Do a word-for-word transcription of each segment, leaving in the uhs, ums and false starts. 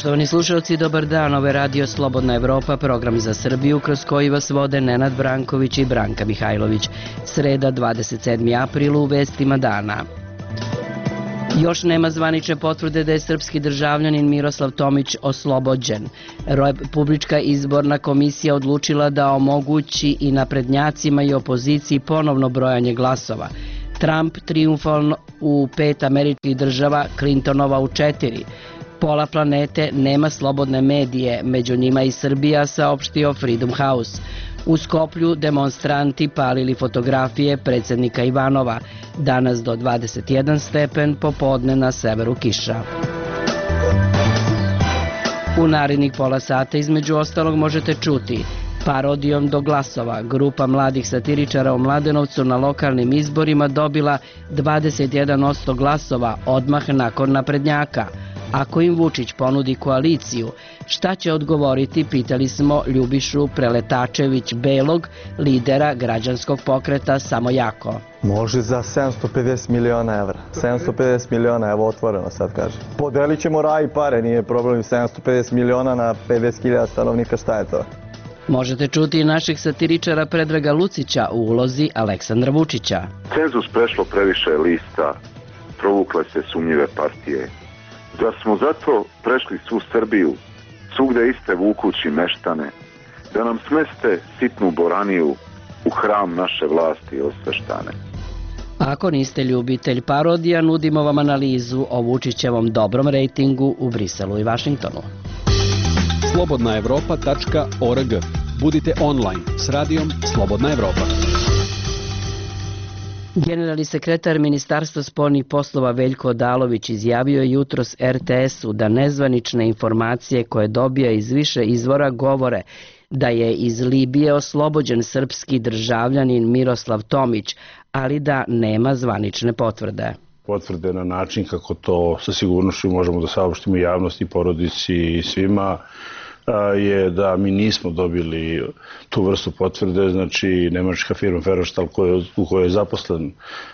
Poštovani slušalci, dobar dan, ovo je Radio Slobodna Evropa, program za Srbiju kroz koji vas vode Nenad Branković i Branka Mihajlović. Sreda, dvadeset sedmi april, u vestima dana. Još nema zvanične potvrde da je srpski državljanin Miroslav Tomić oslobođen. Republička izborna komisija odlučila da omogući i naprednjacima i opoziciji ponovno brojanje glasova. Trump triumfalno u pet američkih država, Clintonova u četiri. Pola planete nema slobodne medije, među njima i Srbija, saopštio Freedom House. U Skoplju demonstranti palili fotografije predsjednika Ivanova. Danas do dvadeset jedan stepen, popodne na severu kiša. U narednih pola sata između ostalog možete čuti: parodijom do glasova. Grupa mladih satiričara u Mladenovcu na lokalnim izborima dobila dvadeset jedan posto glasova odmah nakon naprednjaka. Ako im Vučić ponudi koaliciju, šta će odgovoriti, pitali smo Ljubišu Preletačević-Belog, lidera građanskog pokreta Samo jako. Može za sedamsto pedeset miliona evra. sedamsto pedeset miliona, evo otvoreno sad kaže. Podelit ćemo raj i pare, nije problem, sedamsto pedeset miliona na pedeset hiljada stanovnika, šta je to? Možete čuti i našeg satiričara Predraga Lucića u ulozi Aleksandra Vučića. Cenzus prešlo previše lista, provukle se sumnjive partije. Da smo zato prešli svu Srbiju, svugde iste vukući meštane, da nam smeste sitnu boraniju u hram naše vlasti osveštane. Ako niste ljubitelj parodija, nudimo vam analizu o Vučićevom dobrom rejtingu u Briselu i Vašingtonu. slobodna evropa tačka org. Budite online s radijom Slobodna Evropa. Generalni sekretar Ministarstva spoljnih poslova Veljko Odalović izjavio je jutros er te esu da nezvanične informacije koje dobija iz više izvora govore da je iz Libije oslobođen srpski državljanin Miroslav Tomić, ali da nema zvanične potvrde. Potvrde na način kako to sa sigurnošću možemo da saopštimo javnosti, porodici i svima je da mi nismo dobili tu vrstu potvrde. Znači, nemačka firma Ferostal u kojoj je zaposlen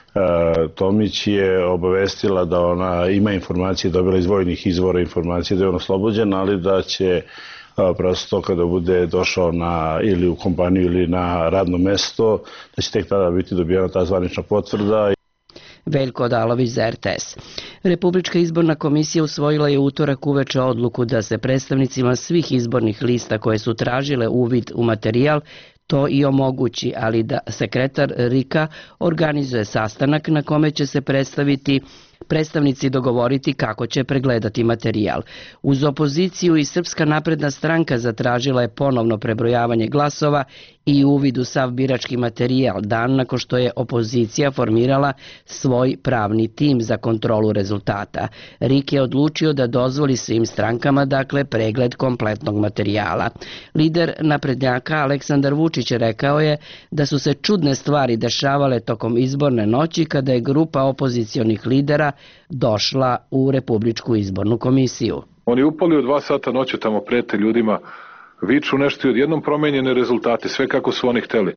Tomić je obavestila da ona ima informacije, dobila iz vojnih izvora informacije da je on oslobođen, ali da će prosto kada bude došao na, ili u kompaniju ili na radno mesto, da će tek tada biti dobijena ta zvanična potvrda. Veljko Odalović za er te es. Republička izborna komisija usvojila je utorak uveče odluku da se predstavnicima svih izbornih lista koje su tražile uvid u materijal to i omogući, ali da sekretar RIK-a organizuje sastanak na kome će se predstaviti predstavnici dogovoriti kako će pregledati materijal. Uz opoziciju i Srpska napredna stranka zatražila je ponovno prebrojavanje glasova i uvid u sav birački materijal, dan nakon što je opozicija formirala svoj pravni tim za kontrolu rezultata. RIK je odlučio da dozvoli svim strankama, dakle, pregled kompletnog materijala. Lider naprednjaka Aleksandar Vučić rekao je da su se čudne stvari dešavale tokom izborne noći kada je grupa opozicionih lidera došla u Republičku izbornu komisiju. Oni upali u dva sata noći, tamo prete ljudima, viču nešto i odjednom promenjene rezultate, sve kako su oni hteli.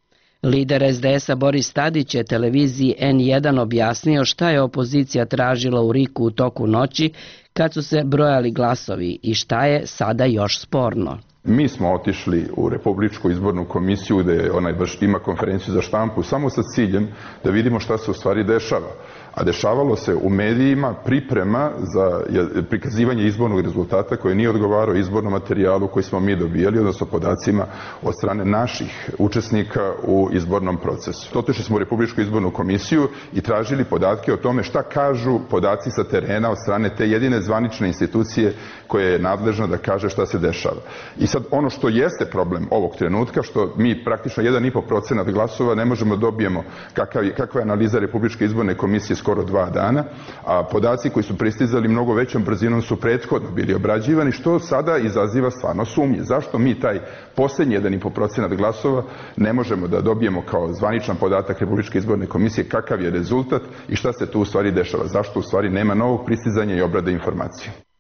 Lider es de esa Boris Tadić je televiziji en jedan objasnio šta je opozicija tražila u RIK-u u toku noći kad su se brojali glasovi i šta je sada još sporno. Mi smo otišli u Republičku izbornu komisiju gde ona ima konferenciju za štampu samo sa ciljem da vidimo šta se u stvari dešava. A dešavalo se u medijima priprema za prikazivanje izbornog rezultata koji nije odgovarao izbornom materijalu koji smo mi dobijali, odnosno podacima od strane naših učesnika u izbornom procesu. Otišli smo u Republičku izbornu komisiju i tražili podatke o tome šta kažu podaci sa terena od strane te jedine zvanične institucije koja je nadležna da kaže šta se dešava. I sad ono što jeste problem ovog trenutka, što mi praktično jedan i po procenat glasova ne možemo dobijemo kakva je analiza Republičke izborne komisije skoro dva dana, a podaci koji su pristizali mnogo većom brzinom su prethodno bili obrađivani, što sada izaziva stvarno sumnje. Zašto mi taj posljednji jedan i po procenat glasova ne možemo da dobijemo kao zvaničan podatak Republičke izborne komisije kakav je rezultat i šta se tu u stvari dešava? Zašto u stvari nema novog pristizanja i obrade informacije?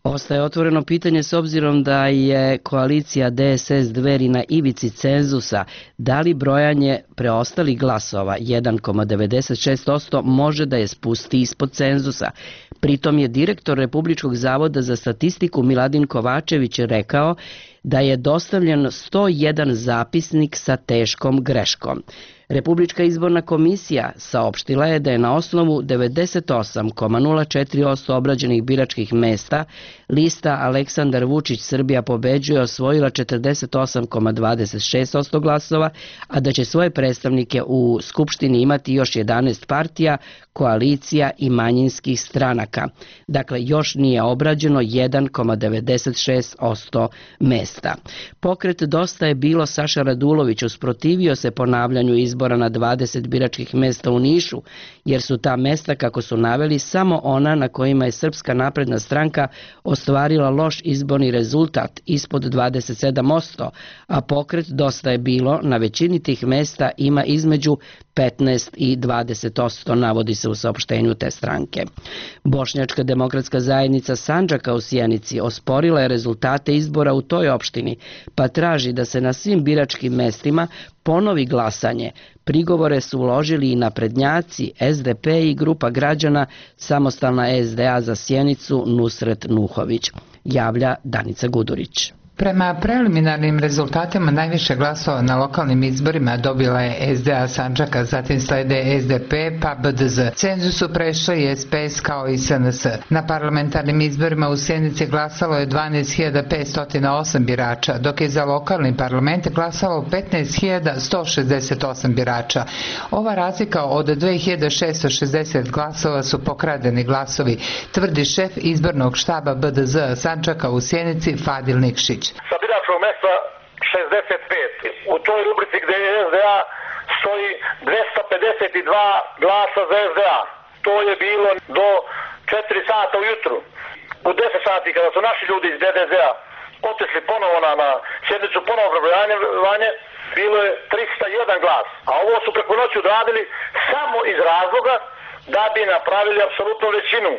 Ostaje otvoreno pitanje s obzirom da je koalicija D S S Dveri na ivici cenzusa, da li brojanje preostalih glasova jedan zarez devedeset šest posto može da je spusti ispod cenzusa. Pritom je direktor Republičkog zavoda za statistiku Miladin Kovačević rekao da je dostavljen sto jedan zapisnik sa teškom greškom. Republička izborna komisija saopštila je da je na osnovu devedeset osam zarez nula četiri posto obrađenih biračkih mesta lista Aleksandar Vučić Srbija pobeđuje osvojila četrdeset osam zarez dvadeset šest posto glasova, a da će svoje predstavnike u Skupštini imati još jedanaest partija, koalicija i manjinskih stranaka. Dakle, još nije obrađeno jedan zarez devedeset šest posto mesta. Pokret Dosta je bilo Saša Radulović usprotivio se ponavljanju izbora na dvadeset biračkih mesta u Nišu, jer su ta mesta, kako su naveli, samo ona na kojima je Srpska napredna stranka ostvarila loš izborni rezultat ispod dvadeset sedam posto, a pokret Dosta je bilo na većini tih mesta ima između petnaest i dvadeset posto, navodi se u saopštenju te stranke. Bošnjačka demokratska zajednica Sandžaka u Sjenici osporila je rezultate izbora u toj opštini, pa traži da se na svim biračkim mestima ponovi glasanje. Prigovore su uložili i naprednjaci, S D P i grupa građana Samostalna S D A za Sjenicu Nusret Nuhović, javlja Danica Gudurić. Prema preliminarnim rezultatima najviše glasova na lokalnim izborima dobila je S D A Sandžaka, zatim slede S D P pa B D Z. Cenzus su prešli i S P S kao i S N S. Na parlamentarnim izborima u Sjenici glasalo je dvanaest hiljada petsto osam birača, dok je za lokalni parlament glasalo petnaest hiljada sto šezdeset osam birača. Ova razlika od dve hiljade šesto šezdeset glasova su pokradeni glasovi, tvrdi šef izbornog štaba B D Z Sandžaka u Sjenici Fadil Nikšić. Sa biračkog mesta šezdeset pet. U toj rubrici gde je S D A stoji dvesta pedeset dva glasa za S D A. To je bilo do četiri sata ujutru. U deset sati kada su naši ljudi iz B D Z-a otišli ponovo na, na sjednicu, ponovo prebrojanje, bilo je trista jedan glas. A ovo su preko noći odradili samo iz razloga da bi napravili apsolutnu većinu.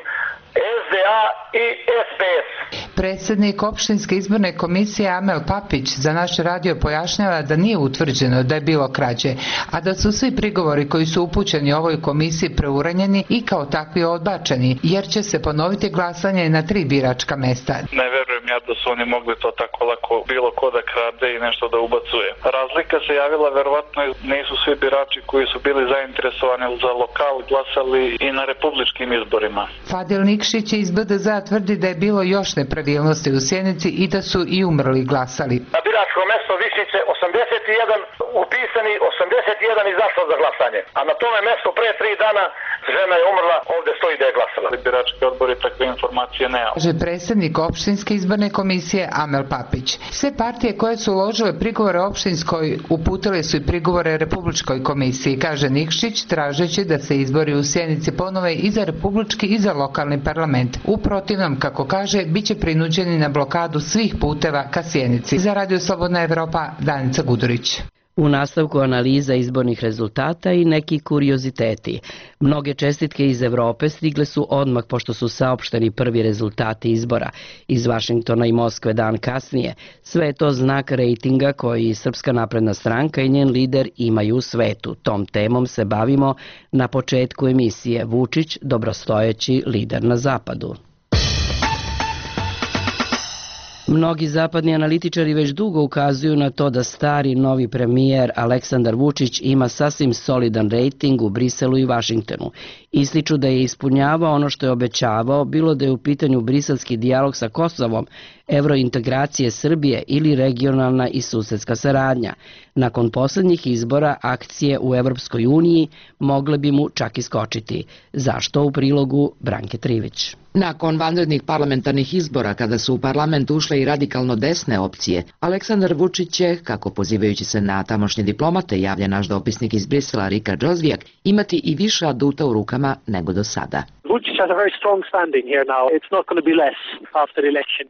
S D A i S P S. Predsjednik opštinske izborne komisije Amel Papić za naš radio pojašnjava da nije utvrđeno da je bilo krađe, a da su svi prigovori koji su upućeni ovoj komisiji preuranjeni i kao takvi odbačeni, jer će se ponoviti glasanje na tri biračka mesta. Ne verujem ja da su oni mogli to tako lako bilo ko da krade i nešto da ubacuje. Razlika se javila, verovatno nisu svi birači koji su bili zainteresovani za lokal glasali i na republičkim izborima. Fadil Nikšić iz B D Z tvrdi da je bilo još nepravilnosti u Sjenici i da su i umrli glasali. Na biračko mesto Višnjice osamdeset jedan upisani, osamdeset jedan izašlo za glasanje, a na tome mesto pre tri dana žena je umrla, ovde stoji da je glasala. Birački odbor je takve informacije nema. Kaže predsjednik opštinske izborne komisije Amel Papić. Sve partije koje su uložile prigovore opštinskoj uputile su i prigovore Republičkoj komisiji, kaže Nikšić, tražeći da se izbori u Sjenici ponove i za republički i za lokalni parlament. U protivnom, kako kaže, bit će prinuđeni na blokadu svih puteva ka Sjenici. Za Radio Slobodna Evropa, Danica Gudurić. U nastavku analiza izbornih rezultata i neki kurioziteti. Mnoge čestitke iz Evrope stigle su odmah pošto su saopšteni prvi rezultati izbora. Iz Vašingtona i Moskve dan kasnije. Sve je to znak rejtinga koji Srpska napredna stranka i njen lider imaju u svetu. Tom temom se bavimo na početku emisije Vučić, dobrostojeći lider na zapadu. Mnogi zapadni analitičari već dugo ukazuju na to da stari novi premijer Aleksandar Vučić ima sasvim solidan rejting u Briselu i Vašingtonu. Ističu da je ispunjavao ono što je obećavao, bilo da je u pitanju briselski dijalog sa Kosovom, evrointegracije Srbije ili regionalna i susedska saradnja. Nakon posljednjih izbora akcije u Evropskoj uniji mogle bi mu čak iskočiti. Zašto? U prilogu Branke Trivić. Nakon vanrednih parlamentarnih izbora, kada su u parlament ušle i radikalno desne opcije, Aleksandar Vučić će, kako pozivajući se na tamošnje diplomate, javlja naš dopisnik iz Brisela Rika Džozvijak, imati i više aduta u rukama nego do sada. Vučić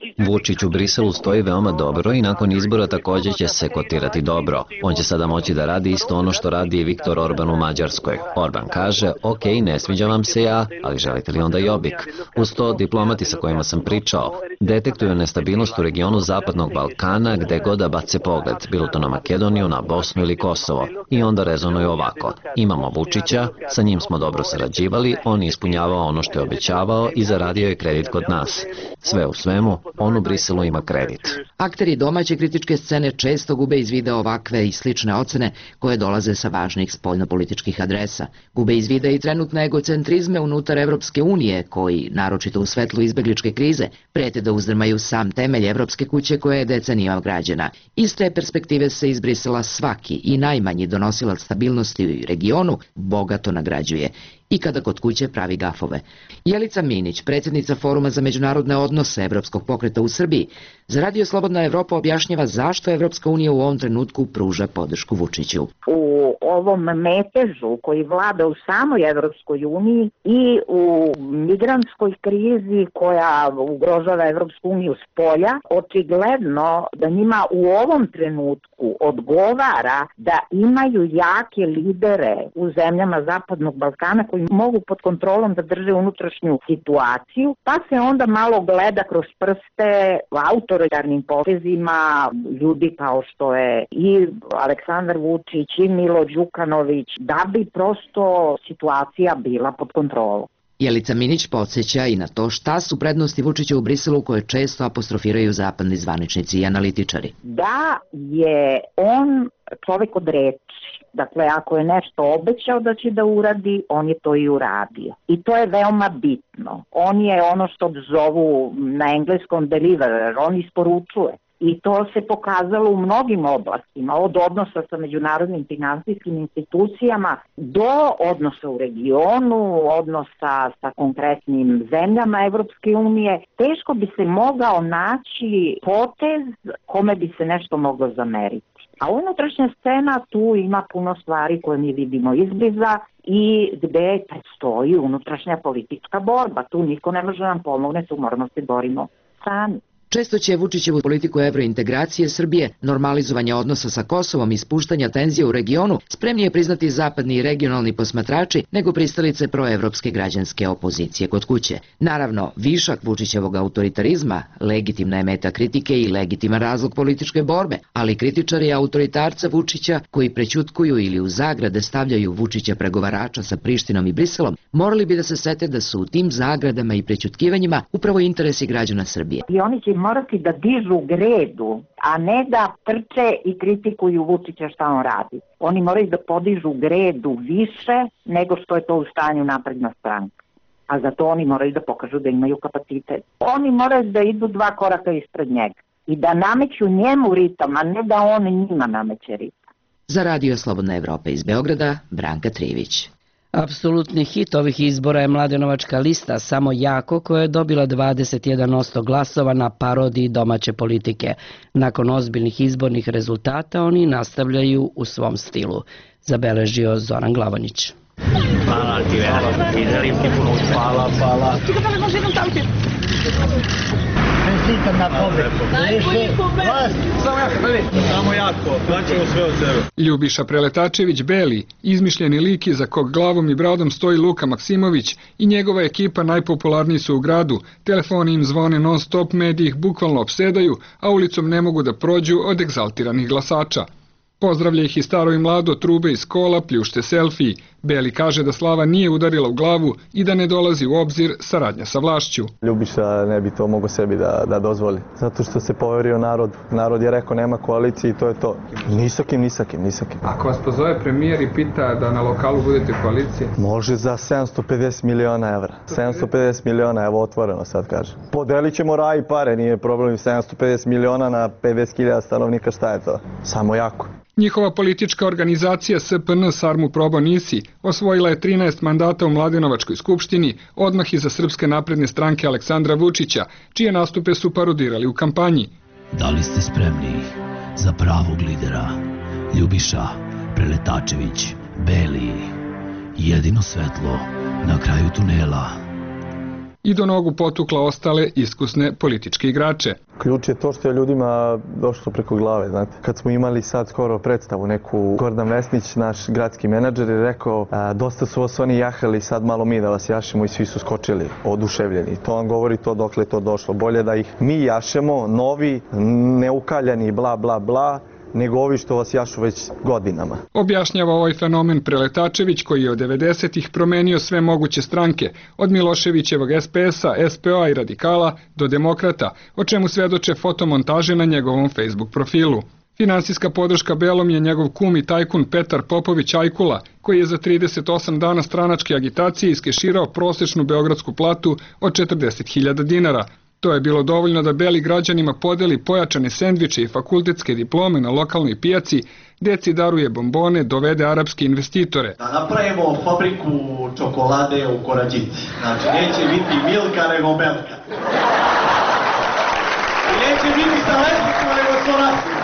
Vučić u Briselu stoji veoma dobro i nakon izbora također će se kotirati dobro. On će sada moći da radi isto ono što radi i Viktor Orban u Mađarskoj. Orban kaže, ok, ne sviđa vam se ja, ali želite li onda Jobbik? Uz to, diplomati sa kojima sam pričao detektuju nestabilnost u regionu Zapadnog Balkana gde god da bace pogled, bilo to na Makedoniju, na Bosnu ili Kosovo. I onda rezonuju ovako. Imamo Vučića, sa njim smo dobro sarađivali, on je ispunjavao ono što je obećavao i zaradio je kredit kod nas. Sve u svemu, on u Briselu ima kredit. Akteri domaće kritičke scene često gube iz vida ovakve i slične ocene koje dolaze sa važnih spoljnopolitičkih adresa. Gube iz vida i trenutne egocentrizme unutar Evropske unije, koji, naročito u svetlu izbegličke krize, prete da uzdrmaju sam temelj Evropske kuće koja je decenijama građena. Iz te perspektive se iz Brisela svaki i najmanji donosilac stabilnosti u regionu bogato nagrađuje i kada kod kuće pravi gafove. Jelica Minić, predsjednica Foruma za međunarodne odnose Evropskog pokreta u Srbiji, za Radio Slobodna Evropa objašnjava zašto Evropska unija u ovom trenutku pruža podršku Vučiću. U ovom metežu koji vlada u samoj Evropskoj uniji i u migrantskoj krizi koja ugrožava Evropsku uniju s polja, očigledno da njima u ovom trenutku odgovara da imaju jake lidere u zemljama Zapadnog Balkana koji mogu pod kontrolom da drže unutrašnju situaciju, pa se onda malo gleda kroz prste autoritarnim potezima ljudi kao što je i Aleksandar Vučić i Milo Đukanović, da bi prosto situacija bila pod kontrolom. Jelica Minić podsjeća i na to šta su prednosti Vučića u Briselu koje često apostrofiraju zapadni zvaničnici i analitičari. Da je on čovjek od reči. Dakle, ako je nešto obećao da će da uradi, on je to i uradio. I to je veoma bitno. On je ono što zovu na engleskom deliverer, on isporučuje. I to se pokazalo u mnogim oblastima, od odnosa sa međunarodnim finansijskim institucijama do odnosa u regionu, odnosa sa konkretnim zemljama Evropske unije. Teško bi se mogao naći potez kome bi se nešto moglo zameriti. A unutrašnja scena tu ima puno stvari koje mi vidimo izbliza i gde predstoji unutrašnja politička borba. Tu niko ne može nam pomogne, tu moramo se borimo sami. Često će Vučićevu politiku evrointegracije Srbije, normalizovanja odnosa sa Kosovom i spuštanja tenzije u regionu spremnije priznati zapadni i regionalni posmatrači nego pristalice proevropske građanske opozicije kod kuće. Naravno, višak Vučićevog autoritarizma legitimna je meta kritike i legitiman razlog političke borbe, ali kritičari autoritarca Vučića koji prećutkuju ili u zagrade stavljaju Vučića pregovarača sa Prištinom i Briselom, morali bi da se sete da su u tim zagradama i prećutkivanjima upravo interesi građana Srbije. I oni će morati da dižu gredu, a ne da trče i kritikuju Vučića šta on radi. Oni moraju da podižu gredu više nego što je to u stanju napredna stranka. A zato oni moraju da pokažu da imaju kapacitet. Oni moraju da idu dva koraka ispred njega i da nameću njemu ritam, a ne da on njima nameće ritam. Za Radio Slobodna Evropa iz Beograda, Branka Trivić. Apsolutni hit ovih izbora je mladenovačka lista Samo jako, koja je dobila dvadeset jedan posto glasova na parodiji domaće politike. Nakon ozbiljnih izbornih rezultata oni nastavljaju u svom stilu, zabeležio Zoran Glavanić. Hvala ti, Vera. I želim ti puno uspjeha. Hvala, hvala. Čekaj, da li može jednom taviti? Čestitam na pobedu. Najbolji pobed. Samo jako, veli. Samo jako. Daćemo sve od sebe. Ljubiša Preletačević Beli, izmišljeni lik iza kog glavom i bradom stoji Luka Maksimović i njegova ekipa najpopularniji su u gradu. Telefoni im zvone non stop, mediji ih bukvalno opsedaju, a ulicom ne mogu da prođu od egzaltiranih glasača. Pozdravlja ih i staro i mlado, trube iz kola, pljušte selfiji. Beli kaže da slava nije udarila u glavu i da ne dolazi u obzir saradnja sa vlašću. Ljubiša ne bi to mogao sebi da, da dozvoli. Zato što se poverio narod. Narod je rekao nema koalicije i to je to. Ni sa kim, ni sa kim, ni sa kim. Ako vas pozove premijer i pita da na lokalu budete koalicije? Može za sedamsto pedeset miliona evra. sedamsto pedeset miliona, evo otvoreno sad kaže. Podelit ćemo raj i pare, nije problem. sedamsto pedeset miliona na pedeset hiljada stanovnika, šta je to? Samo jako. Njihova politička organizacija S P N Sarmu Probo Nisi osvojila je trinaest mandata u Mladenovačkoj skupštini, odmah iza Srpske napredne stranke Aleksandra Vučića, čije nastupe su parodirali u kampanji. Da li ste spremni za pravog lidera? Ljubiša Preletačević Beli, jedino svetlo na kraju tunela. i do nogu potukla ostale iskusne političke igrače. Ključ je to što je ljudima došlo preko glave, znate. Kad smo imali sad skoro predstavu neku, Gordan Vesnić, naš gradski menadžer, je rekao a, dosta su vas oni jahali, sad malo mi da vas jašemo i svi su skočili, oduševljeni. To vam govori to dokle je to došlo. Bolje da ih mi jašemo, novi, neukaljani, bla, bla, bla, nego ovi što vas jašu već godinama. Objašnjava ovaj fenomen Preletačević, koji je od devedesetih promenio sve moguće stranke, od Miloševićevog es pe es a, es pe o a i Radikala do Demokrata, o čemu svedoče fotomontaže na njegovom Facebook profilu. Finansijska podrška Belom je njegov kum i tajkun Petar Popović Ajkula, koji je za trideset osam dana stranačke agitacije iskeširao prosečnu beogradsku platu od četrdeset hiljada dinara. To je bilo dovoljno da Beli građanima podeli pojačane sendviče i fakultetske diplome na lokalnoj pijaci, deci daruje bombone, dovede arapske investitore. Da napravimo fabriku čokolade u Korađici. Znači, neće biti Milka nego Belka. I neće biti sa lepicima nego Sorasima.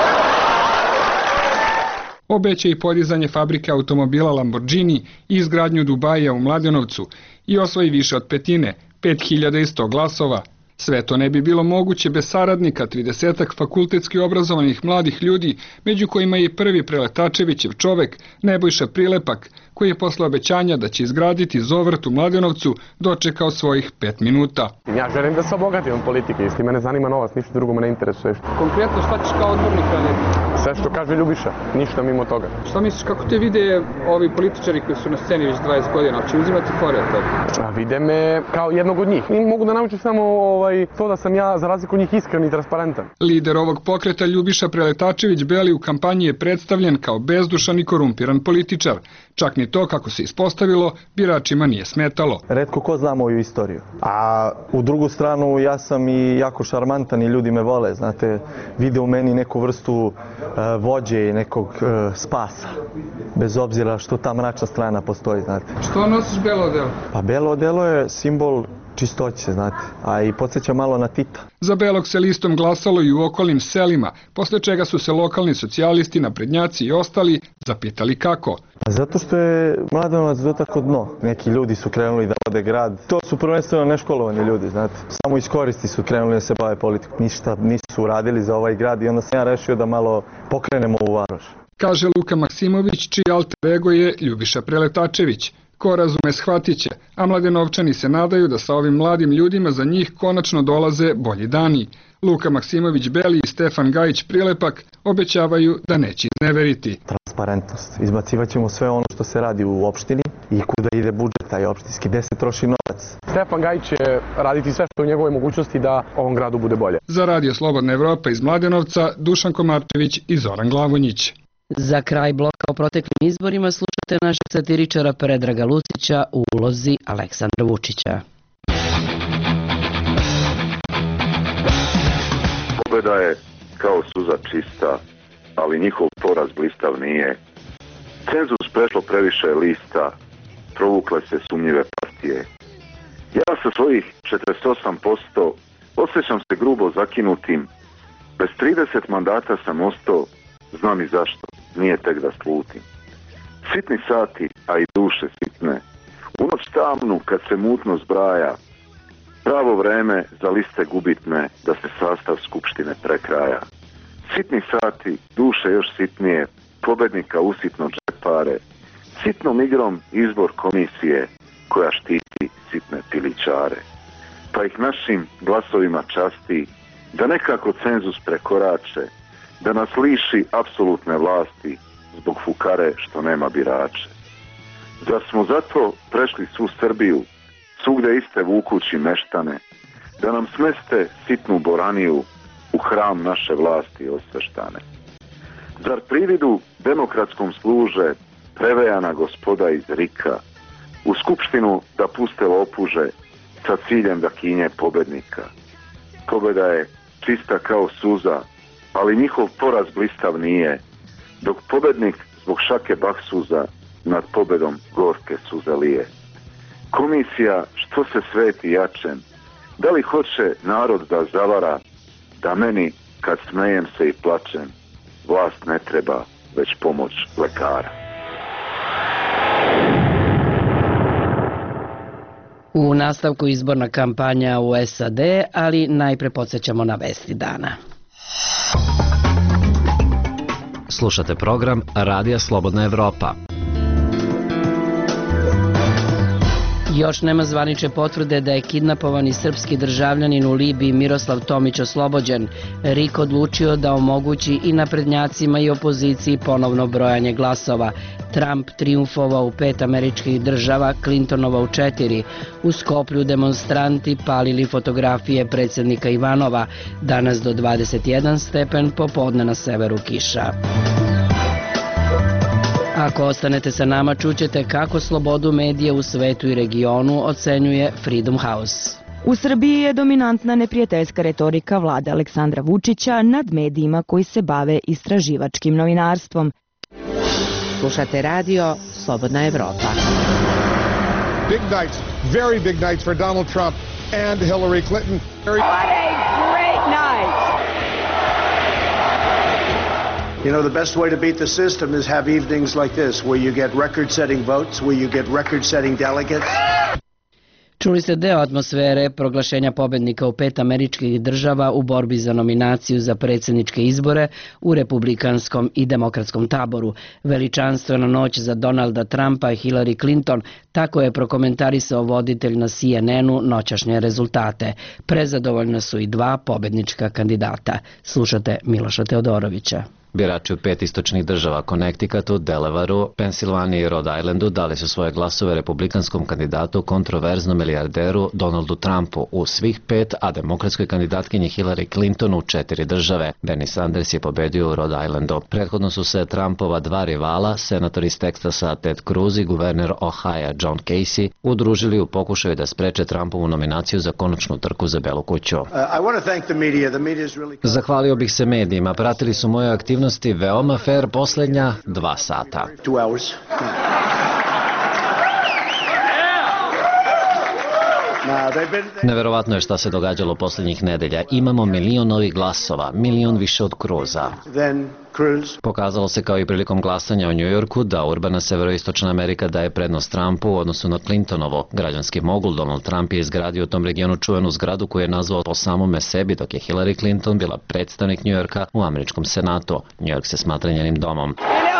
Obeća i podizanje fabrike automobila Lamborghini i izgradnju Dubaija u Mladenovcu i osvoji više od petine, pet hiljada i sto glasova. Sve to ne bi bilo moguće bez saradnika tridesetak fakultetski obrazovanih mladih ljudi, među kojima je i prvi Preletačevićev čovek, Nebojša Prilepak, koji je posle obećanja da će izgraditi Zovrt u Mladenovcu dočekao svojih pet minuta. Ja želim da se obogatim od politike, isti mene zanima novac, ništa drugo me ne interesuje. Konkretno šta ćeš kao odbornik raditi? Sve što kaže Ljubiša, ništa mimo toga. Šta misliš, kako te vide ovi političari koji su na sceni već dvadeset godina, će uzimati fore od toga? A vide me kao jednog od njih. I mogu da naučim samo ovaj, to da sam ja za razliku od njih iskren i transparentan. Lider ovog pokreta Ljubiša Preletačević Beli u kampanji je predstavljen kao bezdušan i korumpiran političar. Čak ni to, kako se ispostavilo, biračima nije smetalo. Retko ko zna moju istoriju. A u drugu stranu ja sam i jako šarmantan i ljudi me vole. Znate, vide u meni neku vrstu uh, vođe i nekog uh, spasa. Bez obzira što ta mračna strana postoji, znate. Što nosiš belo odelo? Pa belo odelo je simbol čistoće, znate, a i podsjeća malo na Tita. Za Belog se listom glasalo i u okolnim selima, posle čega su se lokalni socijalisti, naprednjaci i ostali zapitali kako. Zato što je Mladenovac dotakao dno. Neki ljudi su krenuli da vode grad. To su prvenstveno neškolovani ljudi, znate. Samo iz koristi su krenuli da se bave politikom. Ništa nisu uradili za ovaj grad i onda sam ja rešio da malo pokrenemo ovu varoš. Kaže Luka Maksimović, čiji alter ego je Ljubiša Preletačević. Ko razume, shvatit će, a Mladenovčani se nadaju da sa ovim mladim ljudima za njih konačno dolaze bolji dani. Luka Maksimović Beli i Stefan Gajić Prilepak obećavaju da neće izneveriti. Transparentnost. Izbacivaćemo sve ono što se radi u opštini i kuda ide budžet taj opštinski, gde se troši novac. Stefan Gajić će raditi sve što je u njegove mogućnosti da ovom gradu bude bolje. Za Radio Slobodna Evropa iz Mladenovca, Dušan Komarčević i Zoran Glavonjić. Za kraj bloka o proteklim izborima slušate našeg satiričara Predraga Lucića u ulozi Aleksandra Vučića. Pobeda je kao suza čista, ali njihov poraz blistav nije. Cenzus prešlo previše lista, provukle se sumnjive partije. Ja sa svojih četrdeset osam posto osjećam se grubo zakinutim. Bez trideset mandata sam ostao, znam i zašto, nije tek da slutim. Sitni sati, a i duše sitne, u noć tamnu kad se mutno zbraja, pravo vreme za liste gubitne da se sastav skupštine prekraja. Sitni sati, duše još sitnije, pobednika usitno džepare, sitnom igrom izbor komisije koja štiti sitne pilićare. Pa ih našim glasovima časti da nekako cenzus prekorače, da nas liši apsolutne vlasti zbog fukare što nema birače. Zar smo zato prešli svu Srbiju, svugde iste vukući meštane, da nam smeste sitnu boraniju u hram naše vlasti osveštane? Zar prividu demokratskom služe prevejana gospoda iz Rika, u skupštinu da puste lopuže sa ciljem da kinje pobednika? Pobeda je čista kao suza, ali njihov poraz blistav nije, dok pobednik zbog šake baksuza nad pobedom gorke suze lije. Komisija što se sveti jačem, da li hoće narod da zavara, da meni kad smejem se i plačem, vlast ne treba, već pomoć lekara. U nastavku izborna kampanja u S A D, ali najpre podsjećamo na vesti dana. Slušate program Radija Slobodna Evropa. Još nema zvanične potvrde da je kidnapovani srpski državljanin u Libiji Miroslav Tomić oslobođen. R I K odlučio da omogući i naprednjacima i opoziciji ponovno brojanje glasova. Trump triumfovao u pet američkih država, Clintonova u četiri. U Skoplju demonstranti palili fotografije predsjednika Ivanova. Danas do dvadeset jedan stepen, popodne na severu kiša. Ako ostanete sa nama, čućete kako slobodu medija u svetu i regionu ocenjuje Freedom House. U Srbiji je dominantna neprijateljska retorika vlade Aleksandra Vučića nad medijima koji se bave istraživačkim novinarstvom. Slušate radio Slobodna Evropa. Big nights, very big nights for Donald Trump and Hillary Clinton. What a great night! You know, the best way to beat the system is have evenings like this, where you get record-setting votes, where you get record-setting delegates. Čuli ste deo atmosfere proglašenja pobednika u pet američkih država u borbi za nominaciju za predsjedničke izbore u republikanskom i demokratskom taboru. Veličanstvena noć za Donalda Trumpa i Hillary Clinton, tako je prokomentarisao voditelj na C N N-u noćašnje rezultate. Prezadovoljna su i dva pobednička kandidata. Slušate Miloša Teodorovića. Birači u pet istočnih država, Connecticutu, Delawareu, Pensilvaniji i Rhode Islandu dali su svoje glasove republikanskom kandidatu, kontroverznom milijarderu Donaldu Trumpu u svih pet, a demokratskoj kandidatkinji Hillary Clintonu u četiri države. Bernie Sanders je pobedio u Rhode Islandu. Prethodno su se Trumpova dva rivala, senator iz Teksasa Ted Cruz i guverner Ohio John Casey, udružili u pokušaju da spreče Trumpovu nominaciju za konačnu trku za Belu kuću. Zahvalio bih se medijima, pratili su moje aktivnosti veoma fair posljednja dva sata. Neverovatno je šta se događalo posljednjih nedelja. Imamo milion novih glasova, milion više od Cruza. Pokazalo se kao i prilikom glasanja u New Yorku da urbana severoistočna Amerika daje prednost Trumpu u odnosu na Clintonovo. Građanski mogul Donald Trump je izgradio u tom regionu čuvenu zgradu koju je nazvao po samome sebi, dok je Hillary Clinton bila predstavnik New Yorka u američkom senatu. New York se smatra njenim domom.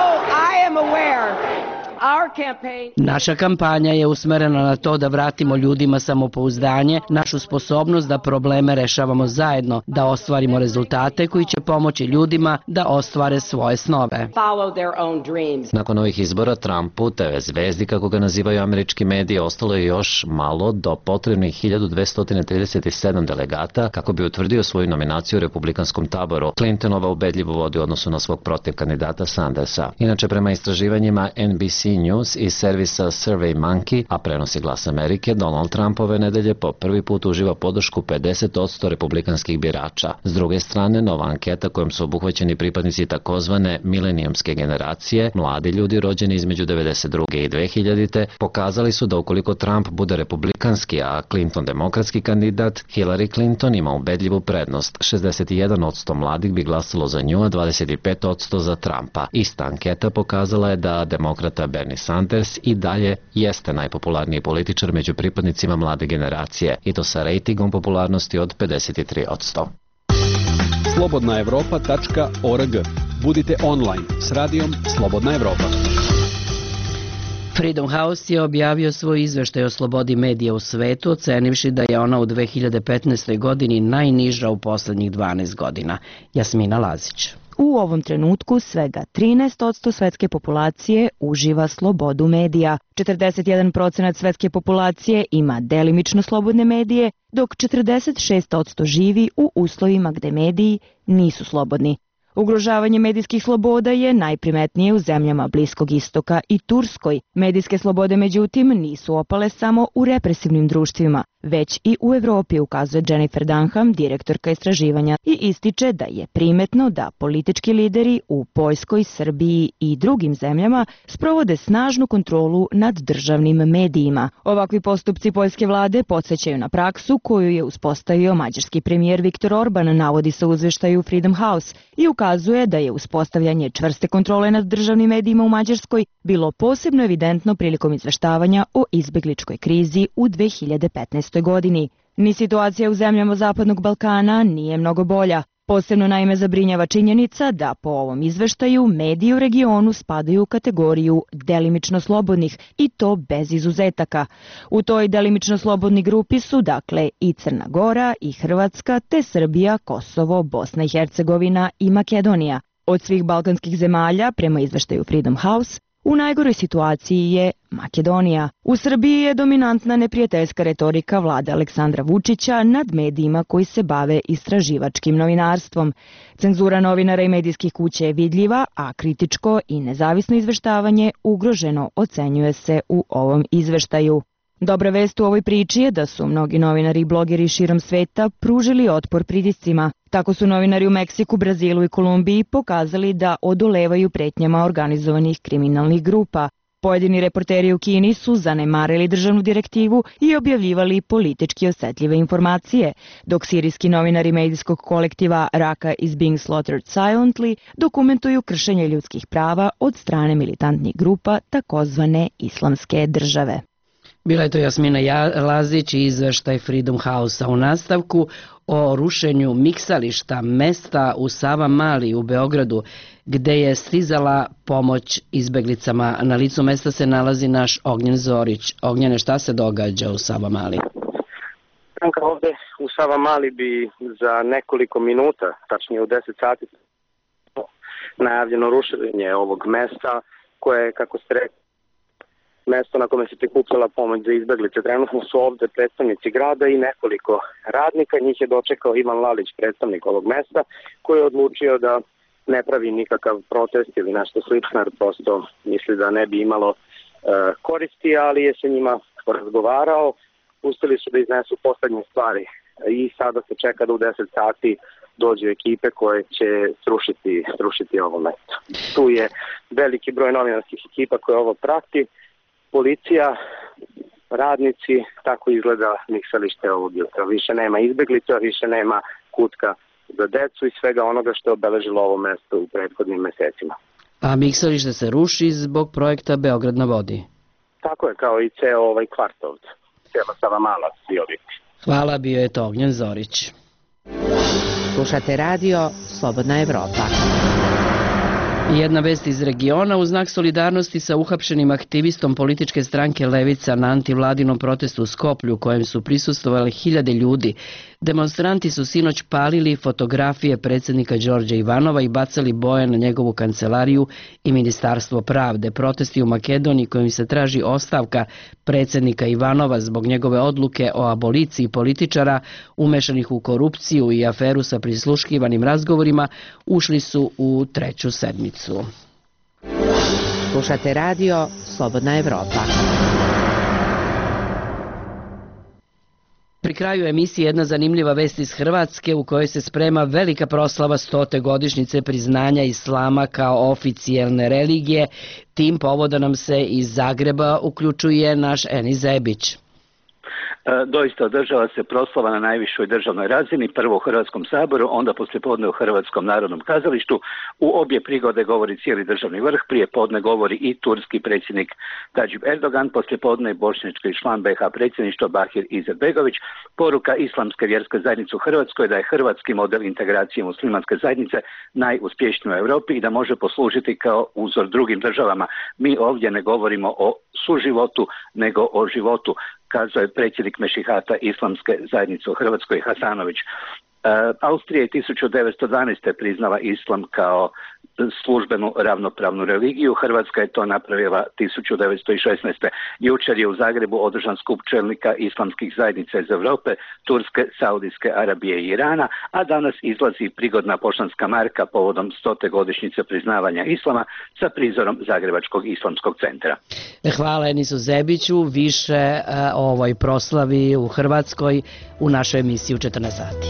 Naša kampanja je usmerena na to da vratimo ljudima samopouzdanje, našu sposobnost da probleme rešavamo zajedno, da ostvarimo rezultate koji će pomoći ljudima da ostvare svoje snove. Nakon ovih izbora Trumpu, T V zvezdi kako ga nazivaju američki mediji, ostalo je još malo do potrebnih hiljadu dvesta trideset sedam delegata kako bi utvrdio svoju nominaciju u republikanskom taboru. Clintonova ubedljivo vodi u odnosu na svog protiv kandidata Sandersa. Inače, prema istraživanjima N B C News i servisa Survey Monkey, a prenosi Glas Amerike, Donald Trump ove nedelje po prvi put uživa podršku pedeset posto republikanskih birača. S druge strane, nova anketa kojom su obuhvaćeni pripadnici takozvane milenijumske generacije, mladi ljudi rođeni između devedeset druge i dve hiljadite, pokazali su da ukoliko Trump bude republikanski, a Clinton demokratski kandidat, Hillary Clinton ima ubedljivu prednost. šezdeset jedan posto mladih bi glasalo za nju, a dvadeset pet posto za Trumpa. Ista anketa pokazala je da demokrata Bernie Sanders i dalje jeste najpopularniji političar među pripadnicima mlade generacije, i to sa rejtingom popularnosti od pedeset tri posto. slobodna evropa tačka org. Budite online s radijom Slobodna Evropa. Freedom House je objavio svoj izveštaj o slobodi medija u svetu, ocenivši da je ona u dve hiljade petnaestoj. godini najniža u poslednjih dvanaest godina. Jasmina Lazić. U ovom trenutku svega trinaest posto svetske populacije uživa slobodu medija, četrdeset jedan procenat svetske populacije ima delimično slobodne medije, dok četrdeset šest posto živi u uslovima gde mediji nisu slobodni. Ugrožavanje medijskih sloboda je najprimetnije u zemljama Bliskog istoka i Turskoj. Medijske slobode, međutim, nisu opale samo u represivnim društvima. već i u Evropi, ukazuje Jennifer Dunham, direktorka istraživanja, i ističe da je primetno da politički lideri u Poljskoj, Srbiji i drugim zemljama sprovode snažnu kontrolu nad državnim medijima. Ovakvi postupci poljske vlade podsjećaju na praksu koju je uspostavio mađarski premijer Viktor Orban, navodi se u izveštaju Freedom House, i ukazuje da je uspostavljanje čvrste kontrole nad državnim medijima u Mađarskoj bilo posebno evidentno prilikom izveštavanja o izbegličkoj krizi u dve hiljade petnaestoj godini. Ni situacija u zemljama Zapadnog Balkana nije mnogo bolja. Posebno naime zabrinjava činjenica da po ovom izveštaju mediji u regionu spadaju u kategoriju delimično slobodnih, i to bez izuzetaka. U toj delimično slobodni grupi su dakle i Crna Gora i Hrvatska, te Srbija, Kosovo, Bosna i Hercegovina i Makedonija. Od svih balkanskih zemalja, prema izveštaju Freedom House, u najgoroj situaciji je Makedonija. U Srbiji je dominantna neprijateljska retorika vlade Aleksandra Vučića nad medijima koji se bave istraživačkim novinarstvom. Cenzura novinara i medijskih kuća je vidljiva, a kritičko i nezavisno izveštavanje ugroženo, ocenjuje se u ovom izveštaju. Dobra vest u ovoj priči je da su mnogi novinari i blogeri širom sveta pružili otpor pritiscima. Tako su novinari u Meksiku, Brazilu i Kolumbiji pokazali da odolevaju pretnjama organizovanih kriminalnih grupa. Pojedini reporteri u Kini su zanemarili državnu direktivu i objavljivali politički osetljive informacije, dok sirijski novinari medijskog kolektiva Raqqa is being slaughtered silently dokumentuju kršenje ljudskih prava od strane militantnih grupa takozvane islamske države. Bila je to Jasmina Lazić i izveštaj Freedom House-a. U nastavku o rušenju miksališta mesta u Savamali u Beogradu, gde je stizala pomoć izbeglicama. Na licu mesta se nalazi naš Ognjen Zorić. Ognjene, šta se događa u Savamali? Ovde u Savamali bi za nekoliko minuta, tačnije u deset sati, najavljeno rušenje ovog mesta, koje je, kako ste rekli, mesto na kome se prikupljala pomoć za izbeglice. Trenutno su ovde predstavnici grada i nekoliko radnika. Njih je dočekao Ivan Lalić, predstavnik ovog mesta, koji je odlučio da ne pravi nikakav protest ili nešto slično, jer prosto misli da ne bi imalo e, koristi, ali je sa njima porazgovarao. Pustili su da iznesu poslednje stvari i sada se čeka da u deset sati dođu ekipe koje će srušiti, srušiti ovo mesto. Tu je veliki broj novinarskih ekipa koje ovo prati. Policija, radnici, tako izgleda miksalište ovog jutra. Više nema izbeglica, više nema kutka za decu i svega onoga što je obeležilo ovo mesto u prethodnim mesecima. A miksalište se ruši zbog projekta Beograd na vodi? Tako je, kao i ceo ovaj kvart ovdje. Cijela Savamala, svi objekti. Hvala, bio je to Ognjen Zorić. Slušate radio Slobodna Evropa. Jedna vest iz regiona: u znak solidarnosti sa uhapšenim aktivistom političke stranke Levica na antivladinom protestu u Skoplju, kojem su prisustvovali hiljade ljudi, demonstranti su sinoć palili fotografije predsjednika Đorđa Ivanova i bacali boje na njegovu kancelariju i Ministarstvo pravde. Protesti u Makedoniji, kojim se traži ostavka predsjednika Ivanova zbog njegove odluke o aboliciji političara umešanih u korupciju i aferu sa prisluškivanim razgovorima, ušli su u treću sedmicu. Slušate radio Slobodna Evropa. Pri kraju emisije jedna zanimljiva vest iz Hrvatske, u kojoj se sprema velika proslava stote godišnjice priznanja islama kao oficijelne religije. Tim povoda nam se iz Zagreba uključuje naš Enis Zebić. Doista održava se proslava na najvišoj državnoj razini, prvo u Hrvatskom saboru, onda poslijepodne u Hrvatskom narodnom kazalištu. U obje prigode govori cijeli državni vrh, prije podne govori i turski predsjednik Tadžip Erdogan, poslijepodne je bošnjački član B H predsjedništva Bahir Izetbegović. Poruka Islamske vjerske zajednice u Hrvatskoj da je hrvatski model integracije muslimanske zajednice najuspješniji u Europi i da može poslužiti kao uzor drugim državama. Mi ovdje ne govorimo o suživotu, nego o životu, kazao je predsjednik Mešihata Islamske zajednice u Hrvatskoj Hasanović. Austrija je tisuću devetsto dvanaeste. priznala islam kao službenu ravnopravnu religiju. Hrvatska je to napravila tisuću devetsto šesnaeste. Jučer je u Zagrebu održan skup čelnika islamskih zajednica iz Europe, Turske, Saudijske Arabije i Irana, a danas izlazi prigodna poštanska marka povodom stote godišnjice priznavanja islama sa prizorom Zagrebačkog islamskog centra. Hvala Enisu Zebiću, više o ovoj proslavi u Hrvatskoj u našoj emisiji u četrnaest sati.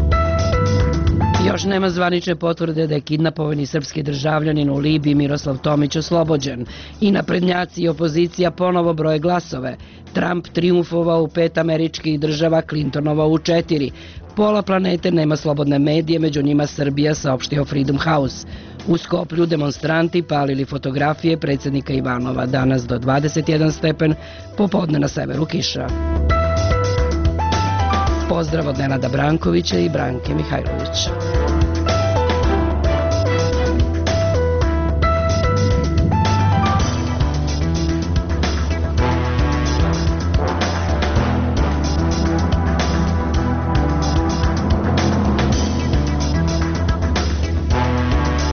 Još nema zvanične potvrde da je kidnapovani srpski državljanin u Libiji Miroslav Tomić oslobođen. I naprednjaci i opozicija ponovo broje glasove. Trump triumfovao u pet američkih država, Clintonova u četiri. Pola planete nema slobodne medije, među njima Srbija, saopštio Freedom House. U Skoplju demonstranti palili fotografije predsjednika Ivanova, danas do dvadeset jedan stepen, popodne na severu kiša. Pozdrav od Nenada Brankovića i Branke Mihajlovića.